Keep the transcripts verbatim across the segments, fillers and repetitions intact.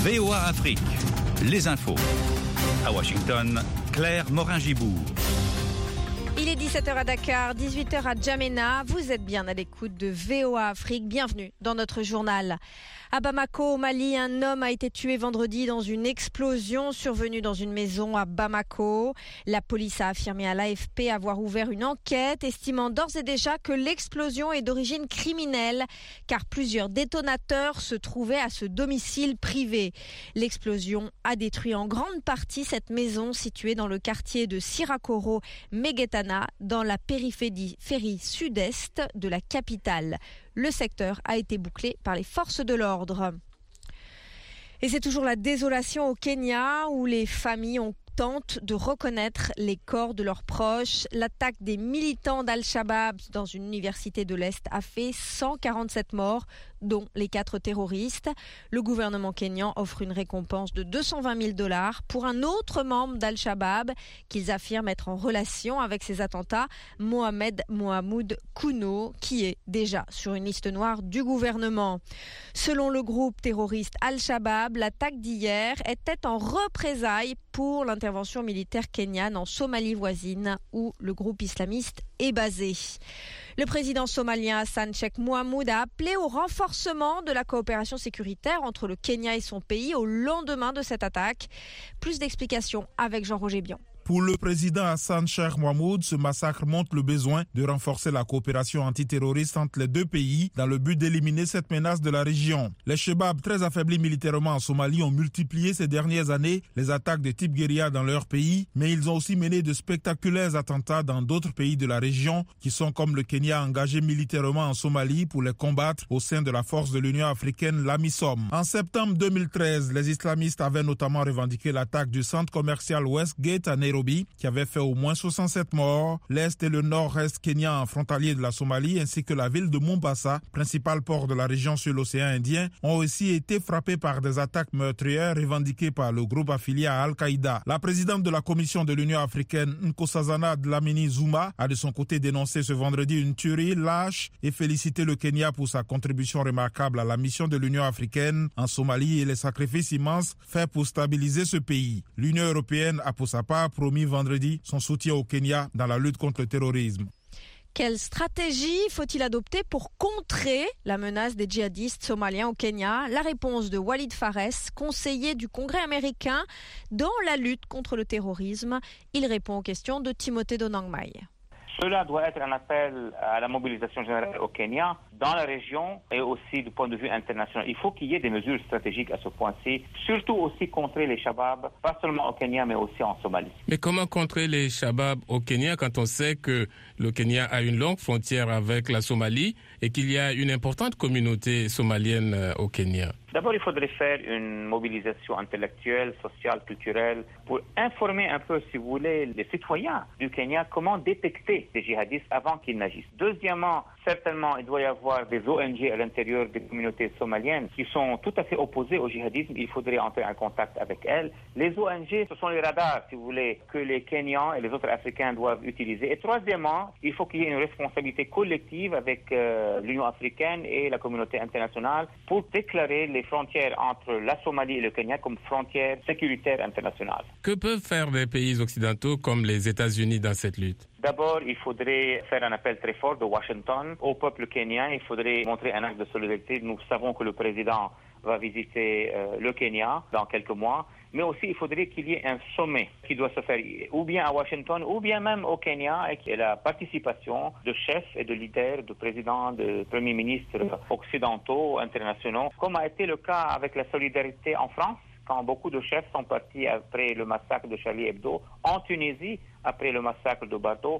V O A Afrique, les infos. À Washington, Claire Morin-Gibourg. Il est dix-sept heures à Dakar, dix-huit heures à Djamena. Vous êtes bien à l'écoute de V O A Afrique. Bienvenue dans notre journal. À Bamako, au Mali, un homme a été tué vendredi dans une explosion survenue dans une maison à Bamako. La police a affirmé à l'A F P avoir ouvert une enquête, estimant d'ores et déjà que l'explosion est d'origine criminelle, car plusieurs détonateurs se trouvaient à ce domicile privé. L'explosion a détruit en grande partie cette maison située dans le quartier de Sirakoro, Megetana, dans la périphérie sud-est de la capitale. Le secteur a été bouclé par les forces de l'ordre. Et c'est toujours la désolation au Kenya où les familles ont tentent de reconnaître les corps de leurs proches. L'attaque des militants d'Al-Shabaab dans une université de l'Est a fait cent quarante-sept morts, dont les quatre terroristes. Le gouvernement kényan offre une récompense de deux cent vingt mille dollars pour un autre membre d'Al-Shabaab qu'ils affirment être en relation avec ces attentats, Mohamed Mohamoud Kouno, qui est déjà sur une liste noire du gouvernement. Selon le groupe terroriste Al-Shabaab, l'attaque d'hier était en représailles pour l'intervention militaire kenyane en Somalie voisine où le groupe islamiste est basé. Le président somalien Hassan Sheikh Mohamud a appelé au renforcement de la coopération sécuritaire entre le Kenya et son pays au lendemain de cette attaque. Plus d'explications avec Jean-Roger Bion. Pour le président Hassan Sheikh Mohamud, ce massacre montre le besoin de renforcer la coopération antiterroriste entre les deux pays dans le but d'éliminer cette menace de la région. Les Shabab, très affaiblis militairement en Somalie, ont multiplié ces dernières années les attaques de type guérilla dans leur pays, mais ils ont aussi mené de spectaculaires attentats dans d'autres pays de la région qui sont comme le Kenya engagé militairement en Somalie pour les combattre au sein de la force de l'Union africaine, l'AMISOM. En septembre deux mille treize, les islamistes avaient notamment revendiqué l'attaque du centre commercial Westgate à Nairobi, qui avait fait au moins soixante-sept morts. L'Est et le Nord-Est kenyan frontalier de la Somalie ainsi que la ville de Mombasa, principal port de la région sur l'océan Indien, ont aussi été frappés par des attaques meurtrières revendiquées par le groupe affilié à Al-Qaïda. La présidente de la Commission de l'Union africaine, Nkosazana Dlamini Zuma, a de son côté dénoncé ce vendredi une tuerie lâche et félicité le Kenya pour sa contribution remarquable à la mission de l'Union africaine en Somalie et les sacrifices immenses faits pour stabiliser ce pays. L'Union européenne a pour sa part promis vendredi son soutien au Kenya dans la lutte contre le terrorisme. Quelle stratégie faut-il adopter pour contrer la menace des djihadistes somaliens au Kenya? La réponse de Walid Fares, conseiller du Congrès américain dans la lutte contre le terrorisme. Il répond aux questions de Timothée Donangmai. Cela doit être un appel à la mobilisation générale au Kenya, dans la région et aussi du point de vue international. Il faut qu'il y ait des mesures stratégiques à ce point-ci, surtout aussi contrer les Shabab, pas seulement au Kenya mais aussi en Somalie. Mais comment contrer les Shabab au Kenya quand on sait que le Kenya a une longue frontière avec la Somalie et qu'il y a une importante communauté somalienne au Kenya? D'abord, il faudrait faire une mobilisation intellectuelle, sociale, culturelle pour informer un peu, si vous voulez, les citoyens du Kenya comment détecter les djihadistes avant qu'ils n'agissent. Deuxièmement, certainement, il doit y avoir des O N G à l'intérieur des communautés somaliennes qui sont tout à fait opposées au djihadisme. Il faudrait entrer en contact avec elles. Les O N G, ce sont les radars, si vous voulez, que les Kenyans et les autres Africains doivent utiliser. Et troisièmement, il faut qu'il y ait une responsabilité collective avec euh, l'Union africaine et la communauté internationale pour déclarer les frontières entre la Somalie et le Kenya comme frontières sécuritaires internationales. Que peuvent faire les pays occidentaux comme les États-Unis dans cette lutte? D'abord, il faudrait faire un appel très fort de Washington au peuple kenyan. Il faudrait montrer un acte de solidarité. Nous savons que le président va visiter euh, le Kenya dans quelques mois. Mais aussi, il faudrait qu'il y ait un sommet qui doit se faire ou bien à Washington ou bien même au Kenya et qu'il y ait la participation de chefs et de leaders, de présidents, de premiers ministres occidentaux, internationaux, comme a été le cas avec la solidarité en France, quand beaucoup de chefs sont partis après le massacre de Charlie Hebdo, en Tunisie après le massacre de Bardo.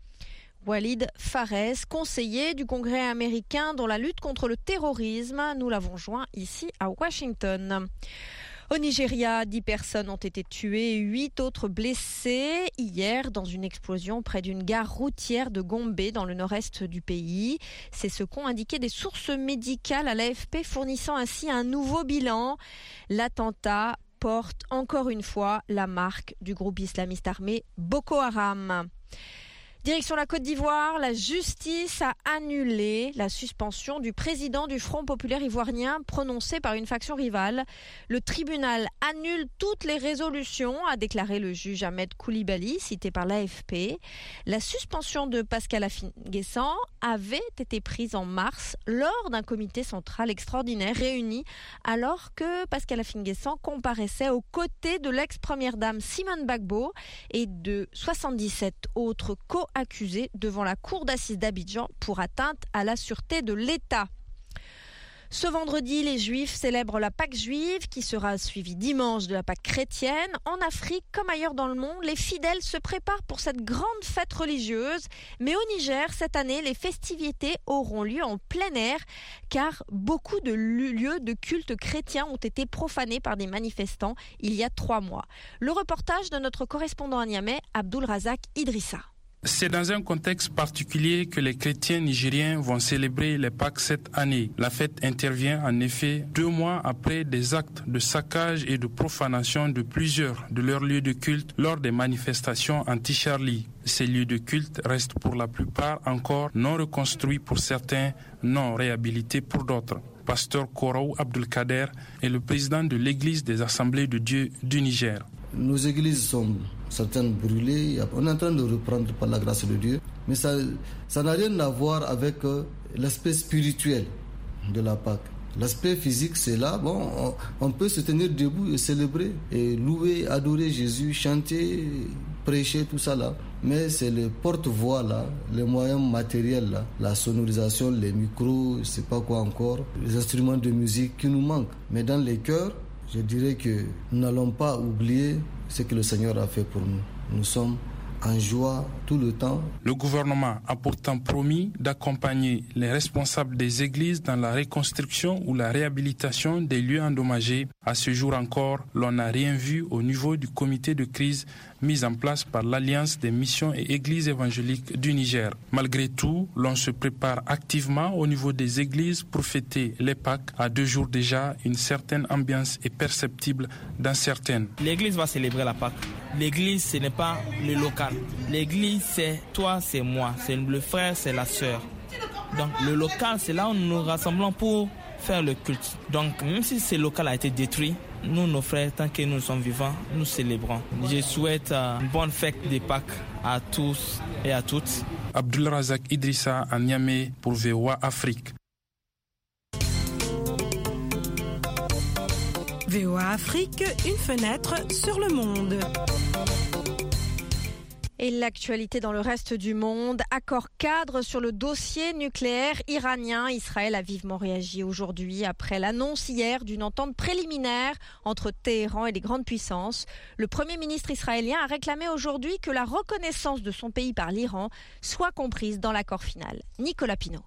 Walid Fares, conseiller du Congrès américain dans la lutte contre le terrorisme. Nous l'avons joint ici à Washington. Au Nigeria, dix personnes ont été tuées et huit autres blessées hier dans une explosion près d'une gare routière de Gombe dans le nord-est du pays. C'est ce qu'ont indiqué des sources médicales à l'A F P, fournissant ainsi un nouveau bilan. L'attentat porte encore une fois la marque du groupe islamiste armé Boko Haram. Direction la Côte d'Ivoire, la justice a annulé la suspension du président du Front populaire ivoirien prononcée par une faction rivale. Le tribunal annule toutes les résolutions, a déclaré le juge Ahmed Koulibaly, cité par l'A F P. La suspension de Pascal Affi-N'Guessan avait été prise en mars lors d'un comité central extraordinaire réuni alors que Pascal Affi-N'Guessan comparaissait aux côtés de l'ex-première dame Simone Gbagbo et de soixante-dix-sept autres co-accusés devant la cour d'assises d'Abidjan pour atteinte à la sûreté de l'État. Ce vendredi, les Juifs célèbrent la Pâque juive qui sera suivie dimanche de la Pâque chrétienne. En Afrique, comme ailleurs dans le monde, les fidèles se préparent pour cette grande fête religieuse. Mais au Niger, cette année, les festivités auront lieu en plein air car beaucoup de lieux de culte chrétien ont été profanés par des manifestants il y a trois mois. Le reportage de notre correspondant à Niamey, Abdul Razak Idrissa. C'est dans un contexte particulier que les chrétiens nigériens vont célébrer les Pâques cette année. La fête intervient en effet deux mois après des actes de saccage et de profanation de plusieurs de leurs lieux de culte lors des manifestations anti-Charlie. Ces lieux de culte restent pour la plupart encore non reconstruits pour certains, non réhabilités pour d'autres. Pasteur Koraou Abdelkader est le président de l'église des Assemblées de Dieu du Niger. Nos églises sont certaines brûlées, on est en train de reprendre par la grâce de Dieu, mais ça, ça n'a rien à voir avec euh, l'aspect spirituel de la Pâque. L'aspect physique, c'est là, bon, on, on peut se tenir debout et célébrer, et louer, adorer Jésus, chanter, prêcher, tout ça là. Mais c'est le porte-voix là, les moyens matériels là, la sonorisation, les micros, je sais pas quoi encore, les instruments de musique qui nous manquent. Mais dans les cœurs, je dirais que nous n'allons pas oublier ce que le Seigneur a fait pour nous. Nous sommes en joie tout le temps. Le gouvernement a pourtant promis d'accompagner les responsables des églises dans la reconstruction ou la réhabilitation des lieux endommagés. À ce jour encore, l'on n'a rien vu au niveau du comité de crise mis en place par l'Alliance des missions et églises évangéliques du Niger. Malgré tout, l'on se prépare activement au niveau des églises pour fêter les Pâques. À deux jours déjà, une certaine ambiance est perceptible dans certaines. L'église va célébrer la Pâque. L'église, ce n'est pas le local. L'église, c'est toi, c'est moi. C'est le frère, c'est la sœur. Donc le local, c'est là où nous nous rassemblons pour faire le culte. Donc même si ce local a été détruit, nous, nos frères, tant que nous sommes vivants, nous célébrons. Je souhaite une bonne fête des Pâques à tous et à toutes. Abdul Razak Idrissa à Niamey pour V O A Afrique. V O A Afrique, une fenêtre sur le monde. Et l'actualité dans le reste du monde, accord cadre sur le dossier nucléaire iranien. Israël a vivement réagi aujourd'hui après l'annonce hier d'une entente préliminaire entre Téhéran et les grandes puissances. Le Premier ministre israélien a réclamé aujourd'hui que la reconnaissance de son pays par l'Iran soit comprise dans l'accord final. Nicolas Pinault.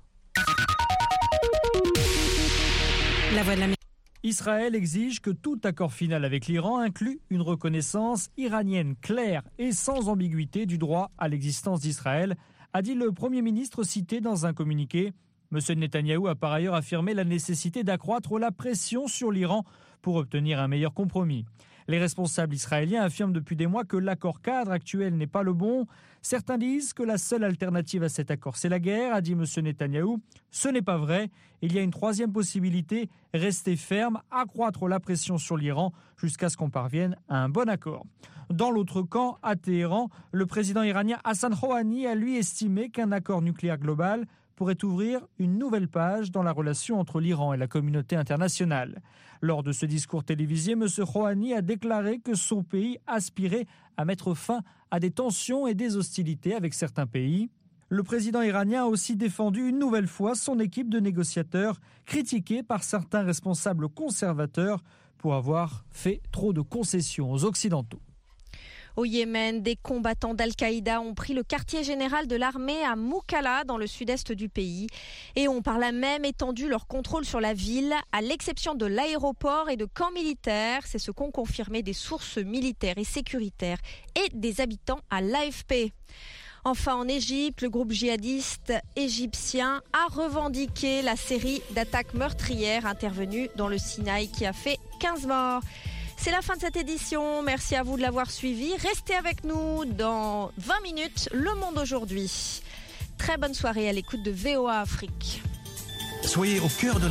La voix de la Israël exige que tout accord final avec l'Iran inclue une reconnaissance iranienne claire et sans ambiguïté du droit à l'existence d'Israël, a dit le Premier ministre cité dans un communiqué. M. Netanyahou a par ailleurs affirmé la nécessité d'accroître la pression sur l'Iran pour obtenir un meilleur compromis. Les responsables israéliens affirment depuis des mois que l'accord cadre actuel n'est pas le bon. Certains disent que la seule alternative à cet accord, c'est la guerre, a dit M. Netanyahou. Ce n'est pas vrai. Il y a une troisième possibilité, rester ferme, accroître la pression sur l'Iran jusqu'à ce qu'on parvienne à un bon accord. Dans l'autre camp, à Téhéran, le président iranien Hassan Rouhani a lui estimé qu'un accord nucléaire global pourrait ouvrir une nouvelle page dans la relation entre l'Iran et la communauté internationale. Lors de ce discours télévisé, M. Rouhani a déclaré que son pays aspirait à mettre fin à des tensions et des hostilités avec certains pays. Le président iranien a aussi défendu une nouvelle fois son équipe de négociateurs, critiquée par certains responsables conservateurs pour avoir fait trop de concessions aux Occidentaux. Au Yémen, des combattants d'Al-Qaïda ont pris le quartier général de l'armée à Moukalla, dans le sud-est du pays, et ont par là même étendu leur contrôle sur la ville, à l'exception de l'aéroport et de camps militaires. C'est ce qu'ont confirmé des sources militaires et sécuritaires et des habitants à l'A F P. Enfin, en Égypte, le groupe djihadiste égyptien a revendiqué la série d'attaques meurtrières intervenues dans le Sinaï qui a fait quinze morts. C'est la fin de cette édition. Merci à vous de l'avoir suivi. Restez avec nous dans vingt minutes. Le Monde aujourd'hui. Très bonne soirée à l'écoute de V O A Afrique. Soyez au cœur de